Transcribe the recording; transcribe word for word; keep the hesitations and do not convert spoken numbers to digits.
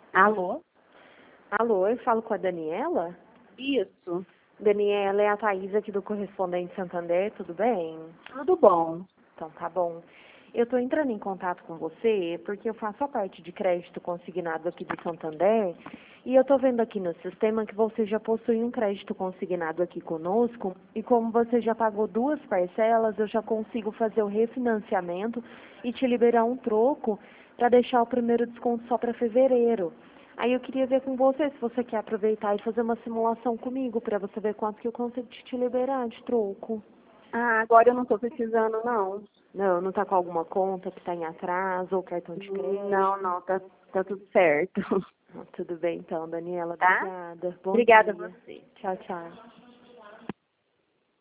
Alô? Alô, eu falo com a Daniela? Isso. Daniela, é a Thaís aqui do Correspondente Santander, tudo bem? Tudo bom. Então tá bom. Eu estou entrando em contato com você porque eu faço a parte de crédito consignado aqui do Santander e eu estou vendo aqui no sistema que você já possui um crédito consignado aqui conosco e como você já pagou duas parcelas, eu já consigo fazer o refinanciamento e te liberar um troco para deixar o primeiro desconto só para fevereiro. Aí eu queria ver com você se você quer aproveitar e fazer uma simulação comigo para você ver quanto que eu consigo te liberar de troco. Ah, agora eu não estou precisando, não. Não, não tá com alguma conta que está em atraso ou cartão de crédito? Não, não, tá, tá tudo certo. Ah, tudo bem então, Daniela. Tá? Obrigada. Bom Obrigada a dia. você. Tchau, tchau.